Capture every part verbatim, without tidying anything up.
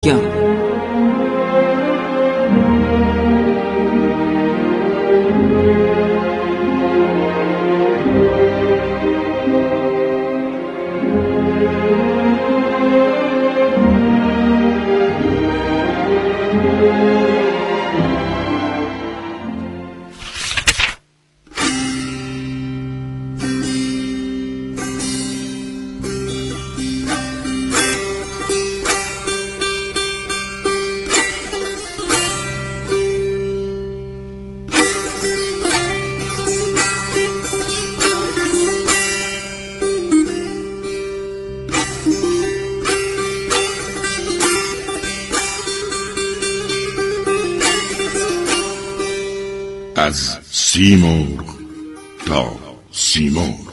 گم. از سیمرغ تا سیمرغ.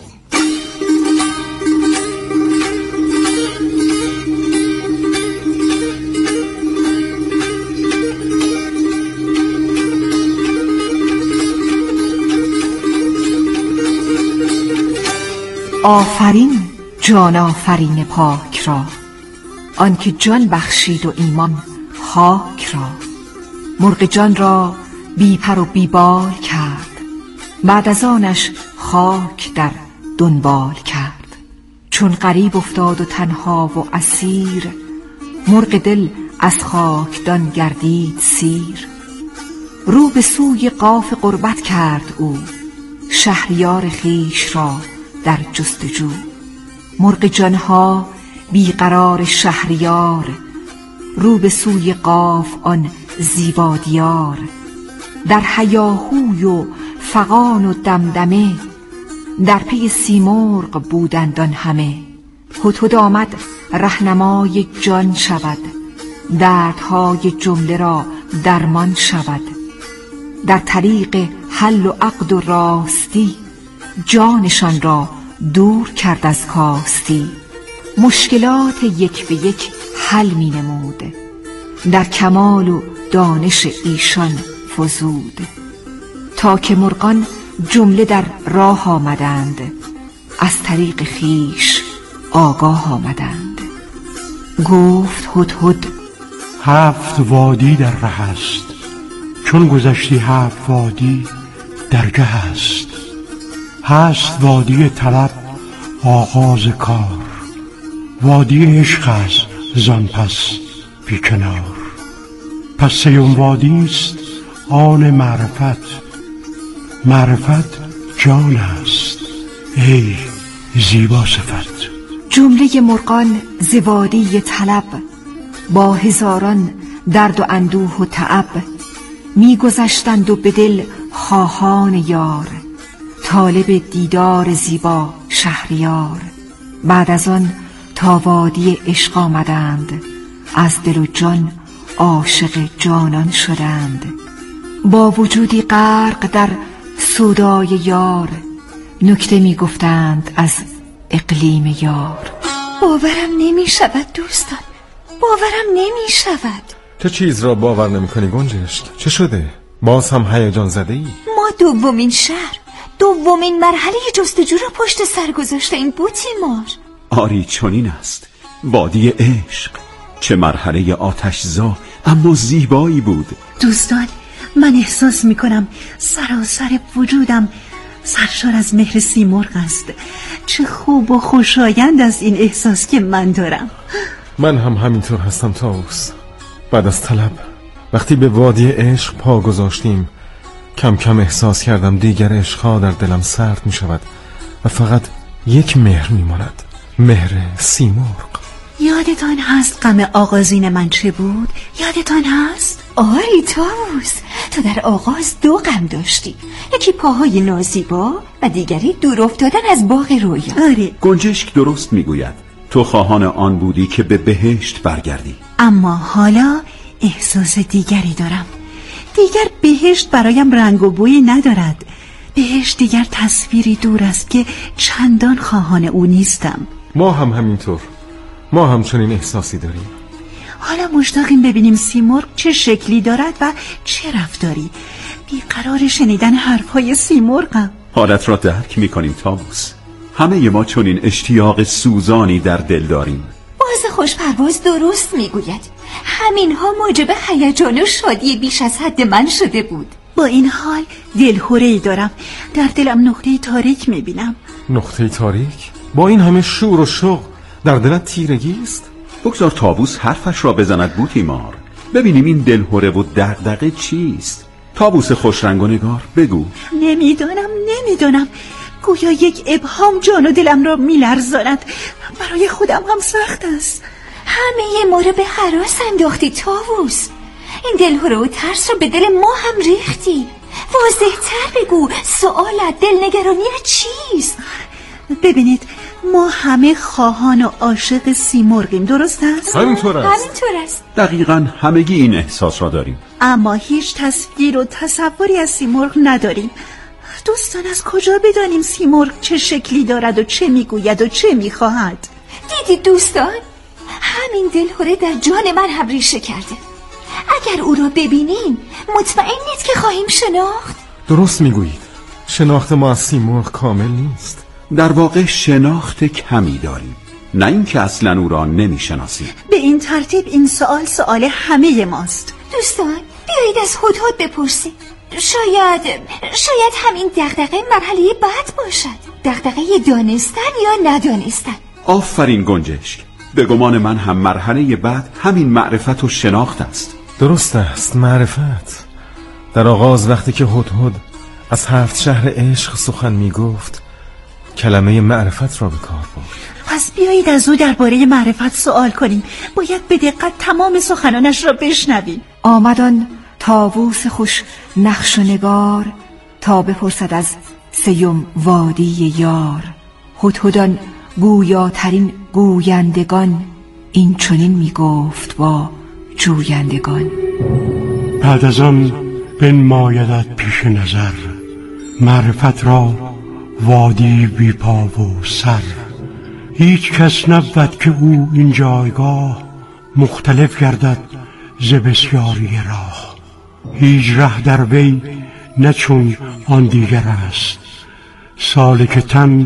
آفرین جان آفرین پاک را، آنکه جان بخشید و ایمان خاک را. مرغ جان را بی پر و بی بال کرد، بعد از آنش خاک در دنبال کرد. چون غریب افتاد و تنها و اسیر، مرغ دل از خاکدان گردید سیر. رو به سوی قاف غربت کرد او، شهریار خویش را در جستجو. مرغ جانها بیقرار شهریار، رو به سوی قاف آن زیبا دیار. در هیاهوی و فغان و دمدمه، در پی سیمرغ بودند آن همه. هدهد آمد رهنمای جان شود، دردهای جمله را درمان شود. در طریق حل و عقد و راستی، جانشان را دور کرد از کاستی. مشکلات یک به یک حل می نمود، در کمال و دانش ایشان فزود. تا که مرغان جمله در راه آمدند، از طریق خیش آگاه آمدند. گفت هدهد هفت وادی در ره است، چون گذشتی هفت وادی درگه است. هست وادی طلب آغاز کار، وادی عشق است زان پس بیکنار. پس سیوم وادی است آن معرفت، معرفت جان است ای زیبا صفت. جمله مرغان ز وادی طلب، با هزاران درد و اندوه و تعب. می گذشتند و به دل خواهان یار، طالب دیدار زیبا شهریار. بعد از آن تا وادی عشق آمدند، از دل و جان عاشق جانان شدند. با وجودی غرق در سودای یار، نکته می گفتند از اقلیم یار. باورم نمی شود دوستان، باورم نمی شود. چه چیز را باور نمی کنی گنجشک؟ چه شده؟ باز هم هیجان زده ای؟ ما دومین شهر، دومین مرحله جستجو را پشت سر گذاشته این بوتیمار. آری چنین است وادی عشق، چه مرحله آتشزا اما زیبایی بود. دوستان من احساس می کنم سراسر وجودم سرشار از مهر سیمرغ است. چه خوب و خوشایند است این احساس که من دارم. من هم همینطور هستم طاووس. بعد از طلب وقتی به وادی عشق پا گذاشتیم، کم کم احساس کردم دیگر عشقها در دلم سرد می شود و فقط یک مهر می ماند، مهر سیمرغ. یادتان هست غم آغازین من چه بود؟ یادتان هست؟ آری طاووس، تو در آغاز دو غم داشتی، یکی پاهای نازیبا و دیگری دور افتادن از باغ رویا. آره گنجشک درست میگوید، تو خواهان آن بودی که به بهشت برگردی. اما حالا احساس دیگری دارم. دیگر بهشت برایم رنگ و بویی ندارد. بهشت دیگر تصویری دور است که چندان خواهان او نیستم. ما هم همینطور، ما هم چنین احساسی داریم. حالا مشتاقیم ببینیم سیمرغ چه شکلی دارد و چه رفتاری. بیقرار شنیدن حرفهای سیمرغم. حالت را درک میکنیم طاووس، همه ما چنین اشتیاق سوزانی در دل داریم. باز خوش پرواز درست میگوید، همینها موجب هیجان و شادی بیش از حد من شده بود. با این حال دلهره‌ای دارم، در دلم نقطه تاریک میبینم. نقطه تاریک؟ با این همه شور و شوق در دلت تیرگی است؟ بگذار طاووس حرفش را بزند بوتیمار، ببینیم این دلهره و دغدغه چیست. طاووس خوشرنگ و نگار بگو. نمیدانم نمیدانم گویا یک ابهام جان و دلم را میلرزاند. برای خودم هم سخت است. همه ما رو به هراس انداختی طاووس. این دلهره و ترس رو به دل ما هم ریختی. واضح‌تر بگو، سوالت، دلنگرانیت چیست؟ ببینید، ما همه خواهان و عاشق سیمرغیم، درست است؟ همینطور است. همینطور است. دقیقاً همگی این احساس را داریم، اما هیچ تصویر و تصوری از سیمرغ نداریم. دوستان از کجا بدانیم سیمرغ چه شکلی دارد و چه میگوید و چه میخواهد؟ دیدید دوستان، همین دلهره در جان من هم ریشه کرده. اگر او را ببینیم مطمئنید که خواهیم شناخت؟ درست میگویید، شناخت ما از سیمرغ کامل نیست. در واقع شناخت کمی داریم، نه اینکه اصلا او را نمیشناسیم. به این ترتیب این سوال سوال همه ماست. دوستان بیایید از هدهد بپرسید. شاید شاید همین دغدغه مرحله بعد باشد، دغدغه دانستن یا ندانستن. آفرین گنجشک، به گمان من هم مرحله بعد همین معرفت و شناخت است. درست است، معرفت. در آغاز وقتی که هدهد از هفت شهر عشق سخن می گفت، کلمه معرفت را به کار برد. پس بیایید از او درباره معرفت سوال کنیم. باید به دقت تمام سخنانش را بشنویم. آمدان طاووس خوش نقش و نگار، تا بپرسد از سیم وادی یار. هدهدان گویاترین گویندگان، این چنین می گفت با جویندگان. بعد از آن بنمایدت پیش نظر، معرفت را وادی بی پا و سر. هیچ کس نبود که او این جایگاه، مختلف گردد ز بسیاری راه. هیچ ره در وی نچون آن دیگر است، سالک تن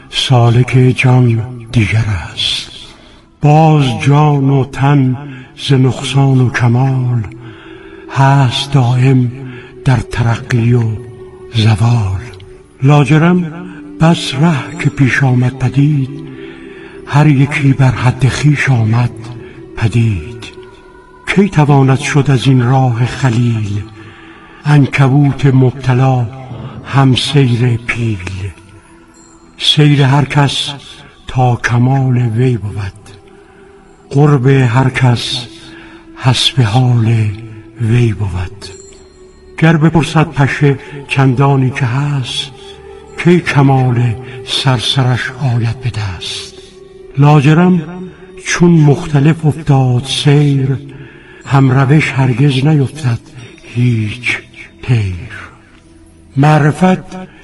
سالک جان دیگر است. باز جان و تن ز نقصان و کمال، هست دائم در ترقی و زوال. لاجرم بس ره که پیش آمد پدید، هر یکی بر حد خویش آمد پدید. کی تواند شد از این راه خلیل، عنکبوت مبتلا هم سیر پیل. سیر هر کس تا کمال وی بود، قرب هر کس حسب حال وی بود. گر بپرسد پشه چندانی که هست، کی کمال سرسرش آید به دست. لاجرم چون مختلف افتاد سیر، هم روش هرگز نیفتد هیچ پیر. معرفت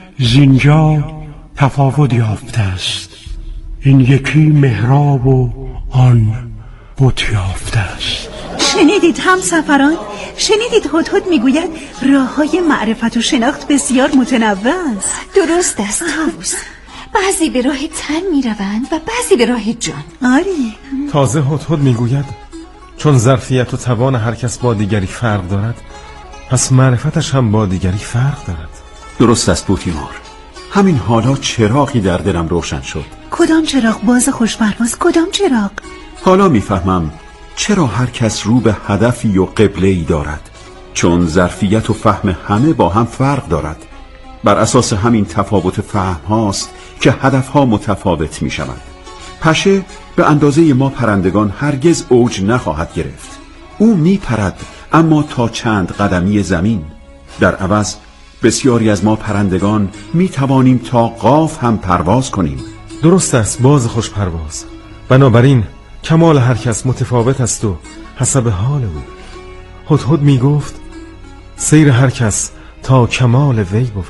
زینجا تفاوت یافته است، این یکی محراب و آن بت یافته است. شنیدید همسفران؟ شنیدید هدهد میگوید راه های معرفت و شناخت بسیار متنوع است. درست است طاووس، بعضی به راه تن میروند و بعضی به راه جان. آری. تازه هدهد میگوید چون ظرفیت و توان هر کس با دیگری فرق دارد، پس معرفتش هم با دیگری فرق دارد. درست است بوتیمار، همین حالا چراغی در دلم روشن شد. کدام چراغ باز خوشپرواز؟ کدام چراغ؟ حالا میفهمم چرا هر کس رو به هدفی و قبله‌ای دارد، چون ظرفیت و فهم همه با هم فرق دارد. بر اساس همین تفاوت فهم هاست که هدف ها متفاوت می شود. پشه به اندازه ما پرندگان هرگز اوج نخواهد گرفت. او می پرد اما تا چند قدمی زمین. در عوض بسیاری از ما پرندگان می توانیم تا قاف هم پرواز کنیم. درست است، باز خوش پرواز. بنابراین کمال هر کس متفاوت است و حسب حال او. هدهد می گفت سیر هر کس تا کمال وی بود،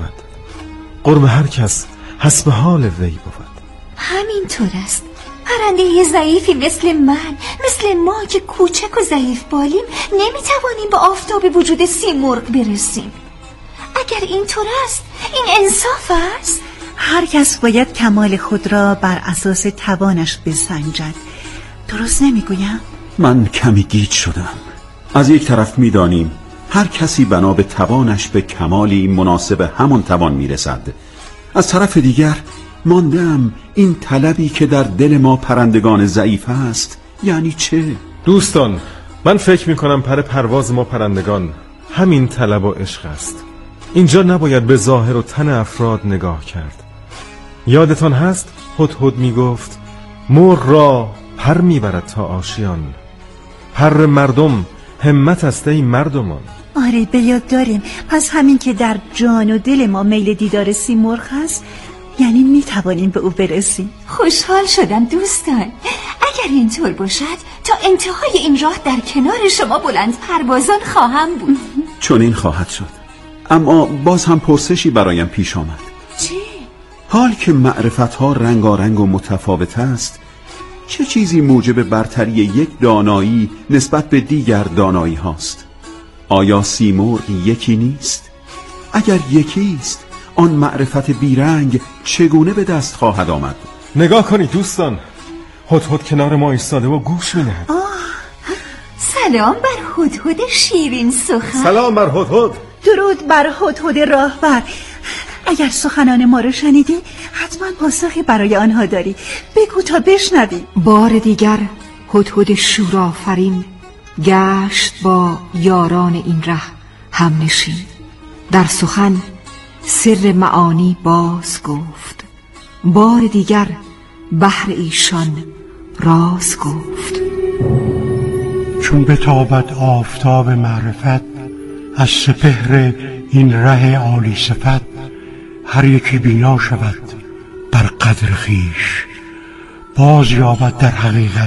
قرب هر کس حسب حال وی بود. همینطور است. پرنده ضعیفی مثل من، مثل ما که کوچک و ضعیف بالیم، نمیتوانیم به آفتاب وجود سیمرغ برسیم. اگر اینطور است، این انصاف است. هر کس باید کمال خود را بر اساس توانش بسنجد. درست نمیگویم؟ من کمی گیج شدم. از یک طرف میدانیم هر کسی بنا به توانش به کمالی مناسب همان توان میرسد. از طرف دیگر ماندم این طلبی که در دل ما پرندگان ضعیف است یعنی چه؟ دوستان، من فکر میکنم پر پرواز ما پرندگان همین طلب و عشق است. اینجا نباید به ظاهر و تن افراد نگاه کرد. یادتان هست هدهد میگفت مرغ را پر میبرد تا آشیان، پر مردم همت است ای مردمان. آره به یاد داریم. پس همین که در جان و دل ما میل دیدار سیمرغ هست یعنی میتوانیم به او برسیم. خوشحال شدم دوستان. اگر اینطور باشد تا انتهای این راه در کنار شما بلند پروازان خواهم بود. چون این خواهد شد. اما باز هم پرسشی برایم پیش آمد. چی؟ حال که معرفتها رنگارنگ و متفاوت است، چه چیزی موجب برتری یک دانایی نسبت به دیگر دانایی هاست؟ آیا سیمرغ یکی نیست؟ اگر یکی است، آن معرفت بیرنگ چگونه به دست خواهد آمد؟ نگاه کنید دوستان، هدهد کنار ما ایستاده و گوش می‌دهد. سلام بر هدهد شیرین سخن. سلام بر هدهد. درود بر هدهد راهبر. اگر سخنان ما رو شنیدی حتما پاسخی برای آنها داری. بگو تا بشنوی. بار دیگر هدهد شورآفرین گشت با یاران این ره هم نشین. در سخن سر معانی باز گفت، بار دیگر بحر ایشان راز گفت. چون بتابد آفتاب معرفت از سپهر این ره عالی صفت، هر یکی بینا شود بر قدر خیش، باز یابد در حقیقت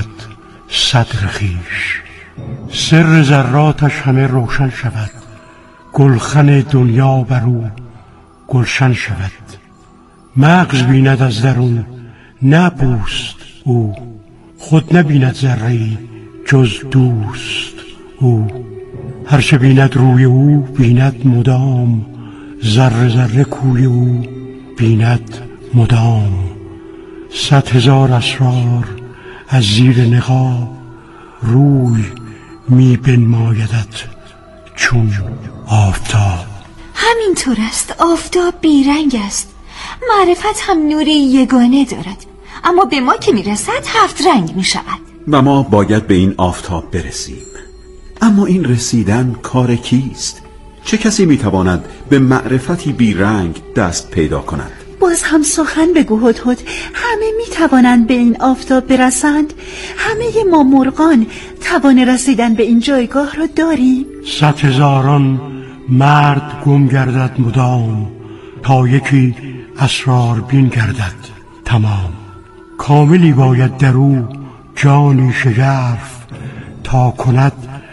صدر خیش. سر ذراتش همه روشن شود، گلخن دنیا بر او گلشن شود. مغز بیند از درون نه پوست او، خود نبیند ذره‌ای جز دوست او. هرچه بیند روی او بیند مدام، ذره ذره کوی او بیند مدام. صد هزار اسرار از زیر نقاب، روی می بنمایدت چون آفتاب. همینطور است، آفتاب بیرنگ است. معرفت هم نوری یگانه دارد، اما به ما که میرسد هفت رنگ میشود و ما باید به این آفتاب برسیم. اما این رسیدن کار کیست؟ چه کسی میتواند به معرفتی بیرنگ دست پیدا کند؟ باز هم سخن بگو هدهد. همه میتوانند به این آفتاب برسند. همه ما مرغان توان رسیدن به این جایگاه را داریم. صد هزاران مرد گم گردد مدام، تا یکی اسرار بین گردد تمام. کاملی باید در او جانی شگرف، تا کند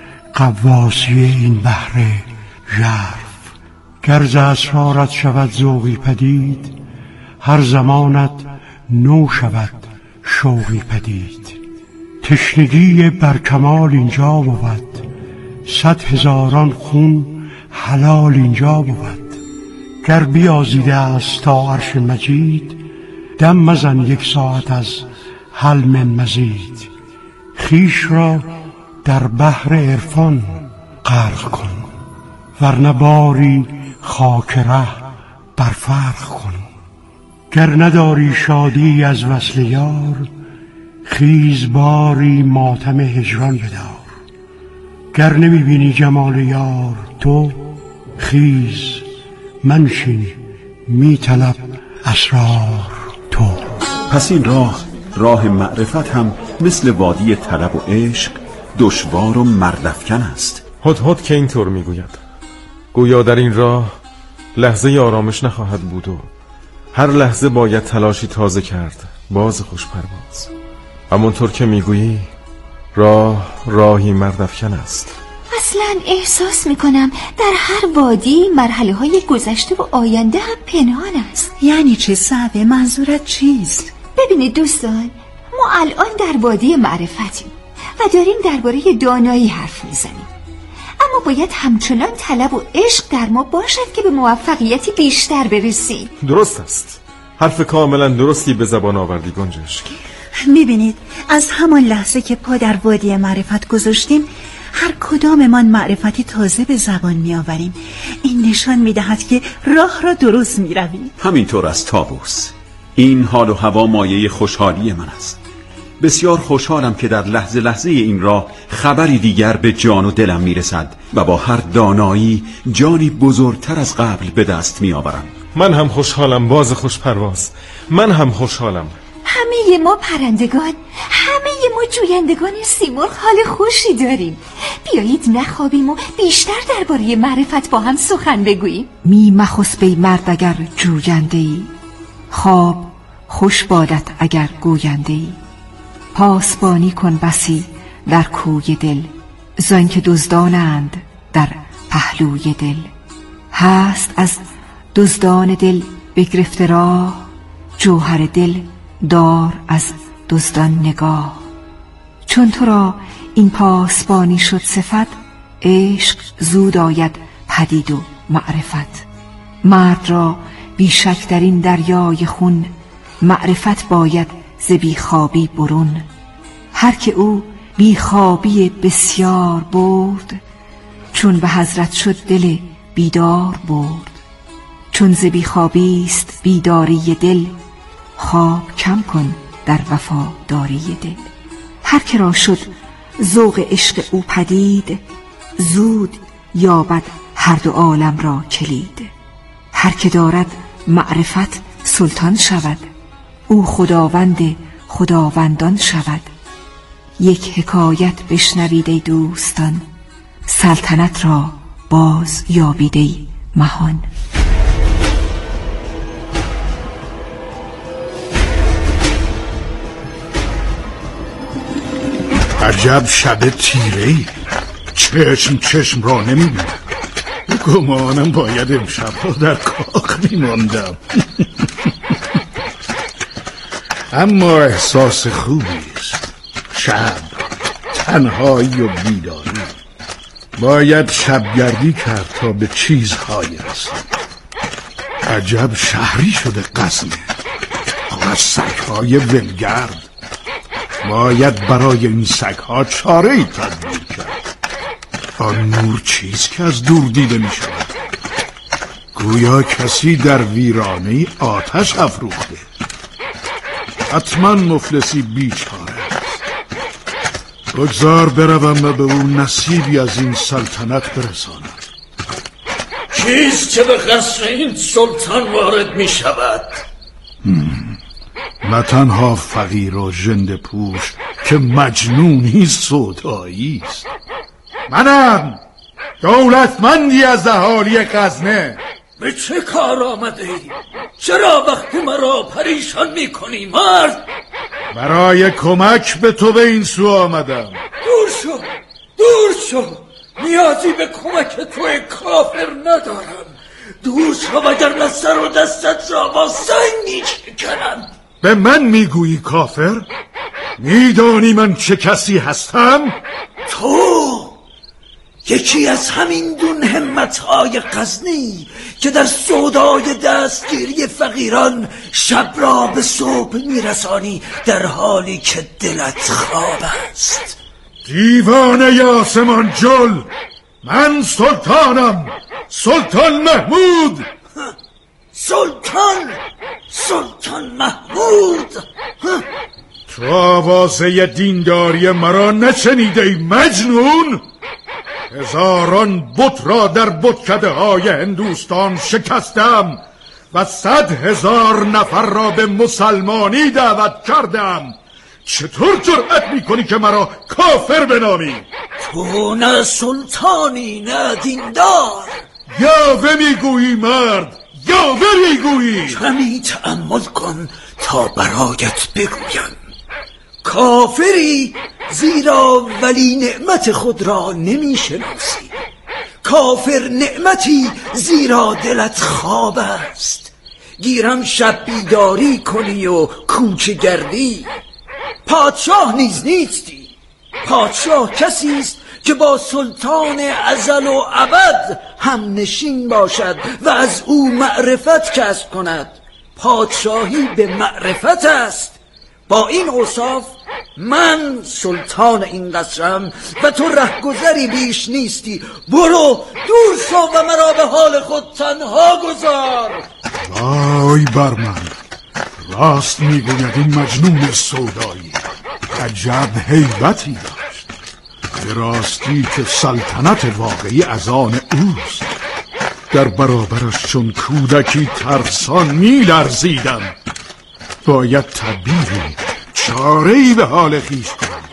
غواصی این بحر ژرف. گر ز اسرارت شود ذوقی پدید، هر زمانت نو شود شوقی پدید. تشنگی بر کمال اینجا بود، صد هزاران خون حلال اینجا بود. گر بیازیده است تا عرش مجید، دم مزن یک ساعت از حل من مزید. خیش را در بحر عرفان غرق کن، ورنه باری خاک ره بر فرق کن. گر نداری شادی از وصل یار، خیز باری ماتم هجران بدار. گر نمی بینی جمال یار تو، خیز منشین می طلب اسرار تو. پس این راه راه معرفت هم مثل وادی طلب و عشق دشوار و مردافکن است. هدهد که اینطور میگوید، گویا در این راه لحظه آرامش نخواهد بود و هر لحظه باید تلاشی تازه کرد باز خوش پرواز. همونطور که میگویی راه راهی مردافکن است. اصلا احساس میکنم در هر وادی مرحله های گذشته و آینده هم پنهان است. یعنی چه صعبه؟ منظورت چیست؟ ببینید دوستان، ما الان در وادی معرفتیم و داریم درباره دانایی حرف میزنیم، اما باید همچنان طلب و عشق در ما باشد که به موفقیتی بیشتر برسیم. درست است، حرف کاملا درستی به زبان آوردی گنجشک. میبینید از همان لحظه که پا در وادی معرفت گذاشتیم هر کداممان معرفتی تازه به زبان میآوریم. این نشان میدهد که راه را درست میرویم. همینطور از طاووس. این حال و هوا مایه خوشحالی من است. بسیار خوشحالم که در لحظه لحظه این راه خبری دیگر به جان و دلم میرسد و با هر دانایی جانی بزرگتر از قبل به دست میآورم. من هم خوشحالم باز خوش پرواز. من هم خوشحالم. همه ما پرندگان، همه ما جویندگان سیمرغ حال خوشی داریم. بیایید نخوابیم و بیشتر درباره معرفت با هم سخن بگوییم. می مخسب ای مرد اگر جوینده ای، خواب خوش بادت اگر گوینده ای. پاسبانی کن بسی در کوی دل، زان که دزدانند در پهلوی دل. هست از دزدان دل بگرفته راه، جوهر دل دار از دزدان نگاه. چون تو را این پاسبانی شد صفت، عشق زود آید پدید و معرفت. مرد را بیشک در این دریای خون، معرفت باید ز بیخوابی برون. هر که او بیخوابی بسیار برد، چون به حضرت شد دل بیدار برد. چون ز بیخوابی است بیداری دل، خواب کم کن در وفاداری دل. هر که را شد ذوق عشق او پدید، زود یابد هر دو عالم را کلید. هر که دارد معرفت سلطان شود، او خداوند خداوندان شود. یک حکایت بشنوید ای دوستان، سلطنت را باز یابید ای مهان. عجب شب تیره‌ای، چشم چشم را نمی‌بینم. گمانم باید امشب را در کاخ می‌ماندم. اما احساس خوبی است. شب، تنهایی و بیداری. باید شبگردی کرد تا به چیزهایی رسید. عجب شهری شده غزنه، پر از سگ‌های ولگرد. باید برای این سگ‌ها چاره‌ای تدبیر کرد. آن نور چیز که از دور دیده می شود، گویا کسی در ویرانه آتش افروخته. حتما مفلسی بیچاره است. بگذار بروم و به اون نصیبی از این سلطنت برسانم. چیست که به قصر این سلطان وارد می شود؟ نه تنها فقیر و ژنده پوش که مجنونی سودایی است. منم دولتمندی از اهالی غزنه. به چه کار آمده ای؟ چرا وقتی مرا پریشان می کنی مرد؟ برای کمک به تو به این سو آمدم. دور شو، دور شو. نیازی به کمک توی کافر ندارم. دور شو وگرنه سر و دستت را با سنگ می شکنم. به من میگویی کافر؟ میدانی من چه کسی هستم؟ تو یکی از همین دون همتهای غزنی که در سودای دستگیری فقیران شب را به صبح میرسانی در حالی که دلت خواب است. دیوانه آسمان جل، من سلطانم، سلطان محمود. سلطان سلطان محمود. تو آوازه دینداری مرا نشنیده ای مجنون؟ هزاران بت را در بتکده های هندوستان شکستم و صد هزار نفر را به مسلمانی دعوت کردم. چطور جرأت میکنی که مرا کافر بنامی؟ تو نه سلطانی نه دیندار. یاوه میگویی مرد، یاوه میگویی. کمی تأمل کن تا برایت بگویم. کافری زیرا ولی نعمت خود را نمی شناسی. کافر نعمتی زیرا دلت خواب است. گیرم شب بیداری کنی و کوچه گردی. پادشاه نیز نیستی. پادشاه کسی است که با سلطان ازل و ابد هم نشین باشد و از او معرفت کسب کند. پادشاهی به معرفت است. با این اوصاف من سلطان این قصرم و تو رهگذری بیش نیستی. برو دور شو و مرا به حال خود تنها گذار. وای بر من، راست میگوید این مجنون سودایی. عجب هیبتی داشت. به راستی که سلطنت واقعی از آن اوست. در برابرش چون کودکی ترسان میلرزیدم. باید تدبیری، چاره‌ای به حال خویش کنم.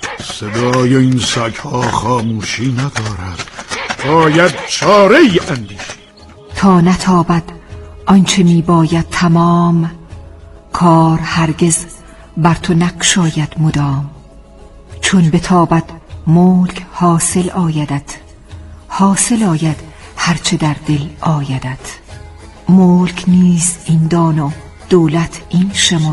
صدای این سگ‌ها خاموشی ندارد. باید چاره‌ای اندیشید. تا نتابد آنچه می باید تمام، کار هرگز بر تو نگشاید مدام. چون بتابد ملک حاصل آیدت، حاصل آید هرچه در دل آیدت. ملک نیز این دان و دولت این شمر،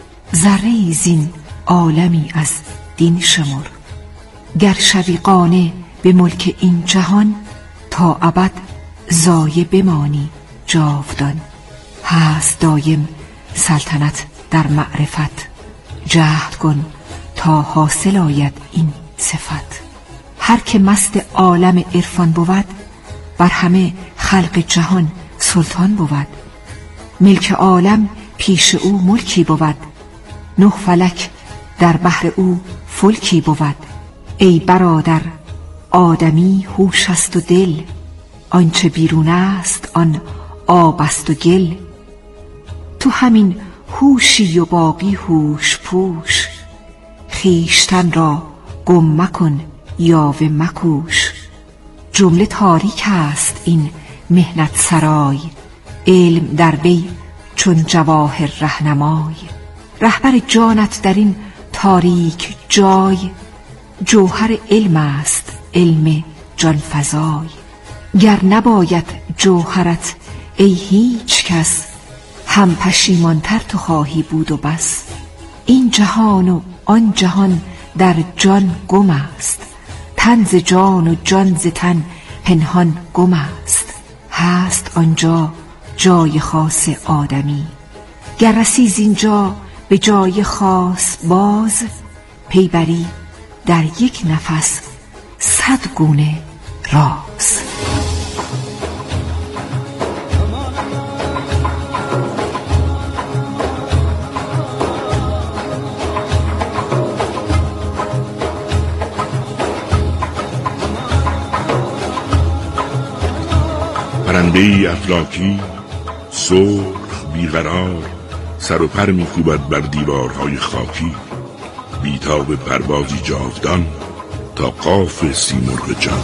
ذره زین عالمی از دین شمر. گر شوی قانع به ملک این جهان، تا ابد زایه بمانی جاودان. هست دایم سلطنت در معرفت، جهد کن تا حاصل آید این صفت. هر که مست عالم عرفان بود، بر همه خلق جهان سلطان بود. ملک عالم پیش او ملکی بود، نه فلک در بحر او فلکی بود. ای برادر آدمی هوش است و دل، آنچه بیرون است آن آب است و گل. تو همین هوشی و باقی هوش پوش، خیشتن را گم مکن یاوه مکوش. جمله تاریک است این مهنت سرای، علم در وی چون جواهر رهنمای. رهبر جانت در این تاریک جای، جوهر علم است علم جان فزای. گر نباید جوهرت ای هیچ کس، هم پشیمانتر تو خواهی بود و بس. این جهان و آن جهان در جان گم است، تن ز جان و جان ز تن پنهان گم است. هست آنجا جای خاص آدمی، گر رسی زینجا به جای خاص باز. پی بری در یک نفس صد گونه راز. پرنده افلاکی سرخ بیقرار، سر و پر می‌کوبد بر دیوارهای خاکی. بیتاب پروازی جاودان تا قاف سیمرغ جان.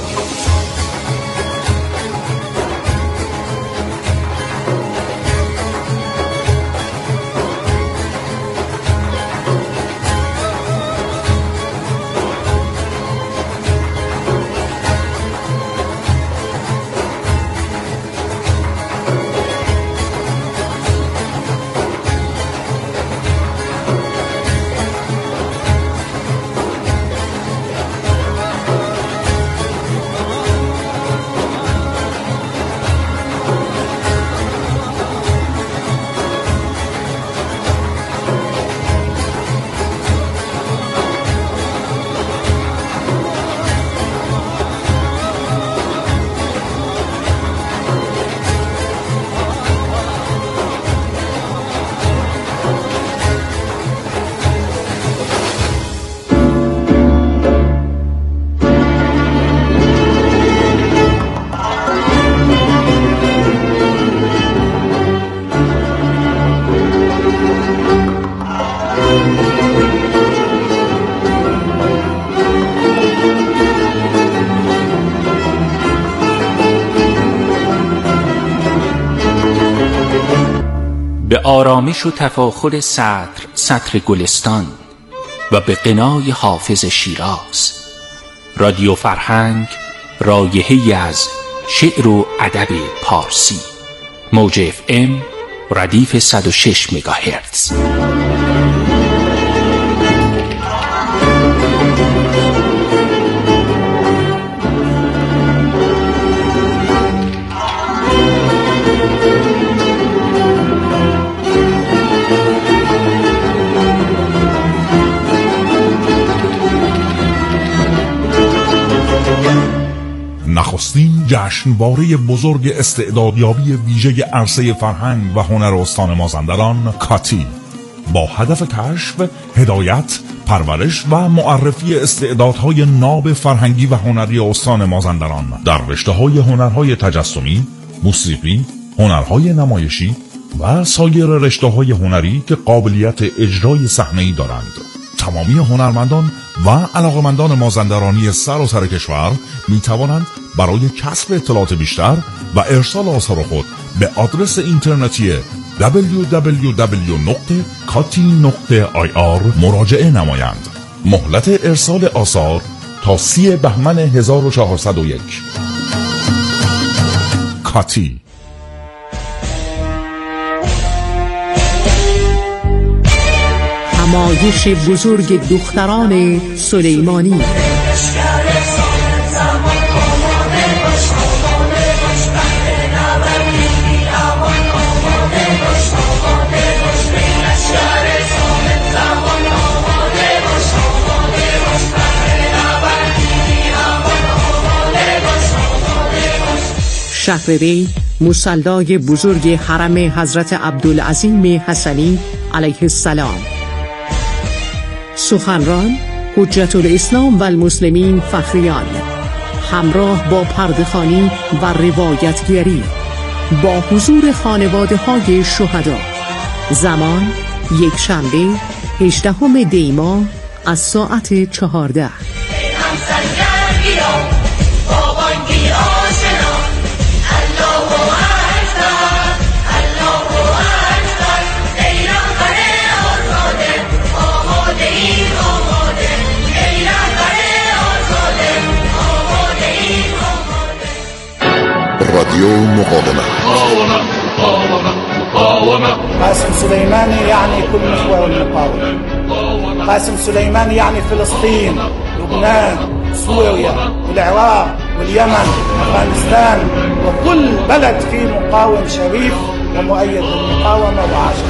به آرامش و تفاخر سطر سطر گلستان و به غنای حافظ شیراز. رادیو فرهنگ، رایحه‌ای از شعر و ادب پارسی. موج اف ام ردیف صد و شش مگاهرتز. نخستین جشنواره بزرگ استعدادیابی ویژه عرصه فرهنگ و هنر استان مازندران کاتی با هدف کشف، هدایت، پرورش و معرفی استعدادهای ناب فرهنگی و هنری استان مازندران در رشته‌های هنرهای تجسمی، موسیقی، هنرهای نمایشی و سایر رشته‌های هنری که قابلیت اجرای صحنه‌ای دارند. تمامی هنرمندان و علاقمندان مازندرانی سراسر کشور می توانند برای کسب اطلاعات بیشتر و ارسال آثار خود به آدرس اینترنتی دبلیو دبلیو دبلیو دات کاتی دات آی آر مراجعه نمایند. مهلت ارسال آثار تا سی بهمن هزار و چهارصد و یک. کاتی. همایش بزرگ دختران سلیمانی. شهر ری مصلی بزرگ حرم حضرت عبدالعظیم حسنی علیه السلام. سخنران حجت الاسلام و المسلمین فخریان همراه با پرده‌خوانی و روایتگری با حضور خانواده های شهدا. زمان یک شنبه هجدهم دی ماه از ساعت چهارده. رادیو مقاومت. قاسم سليماني يعني كل الإخوة والمقاومة. قاسم سليماني يعني فلسطين، لبنان، سوريا، والعراق، واليمن، أفغانستان، وكل بلد فيه مقاوم شريف ومؤيد للمقاومة وعاشق.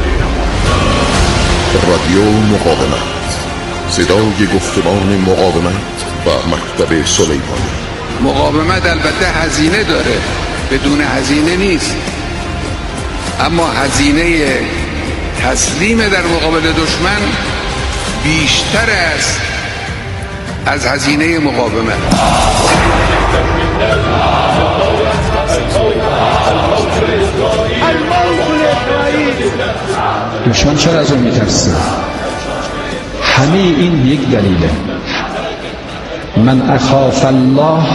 رادیو مقاومت، صدای گفتمان مقاومت و مکتب سلیمانی. مقاومت البته هزینه داره، بدون هزینه نیست، اما هزینه تسلیم در مقابل دشمن بیشتر است از هزینه مقاومت. دشمن چرا از اون میترسه؟ همه این یک دلیله. من اخاف الله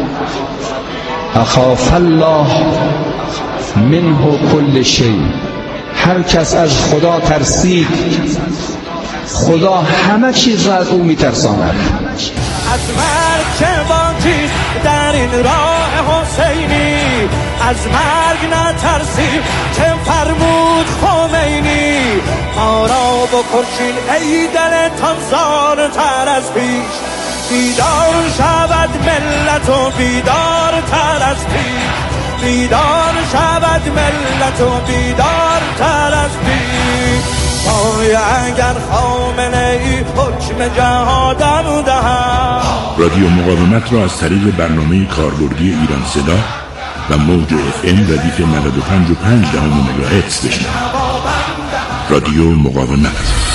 اخاف الله منه کل شی. هر کس از خدا ترسید خدا همه چیز را از او میترساند. از مرگ چه باکی در این راه حسینی، از مرگ نترسیم چه فرمود خمینی. ما را بکشین ای دلتان زارتر از پیش، بیدار شود ملت و بیدار تر از پیش، بیدار شود ملت و بیدار تر از پیش. پای اگر خامنه ای حکم جهادم دهد. رادیو مقاومت را از طریق برنامه کاربردی ایران صدا و موج اف ام ردیف نود و پنج و پنج دهم مگاهرتز بشنوید. رادیو مقاومت.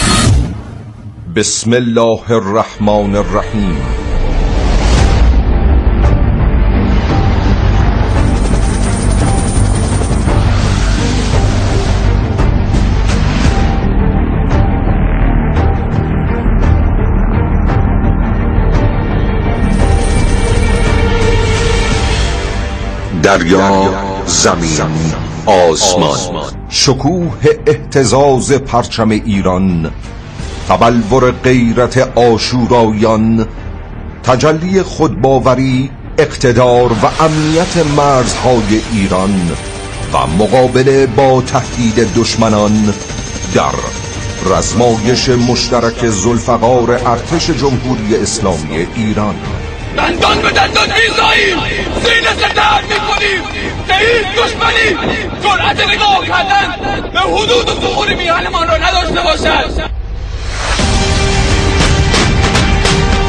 بسم الله الرحمن الرحیم. دریا، زمین، آسمان، شکوه اهتزاز پرچم ایران، تبلور غیرت آشورایان، تجلی خودباوری، اقتدار و امنیت مرزهای ایران و مقابله با تهدید دشمنان در رزمایش مشترک ذوالفقار ارتش جمهوری اسلامی ایران. دندان به دندان میزاییم، سینه ستر میکنیم، به هیچ دشمنی جرأت نگاه کردن به حدود و ظهور میهنمان را نداشته باشد.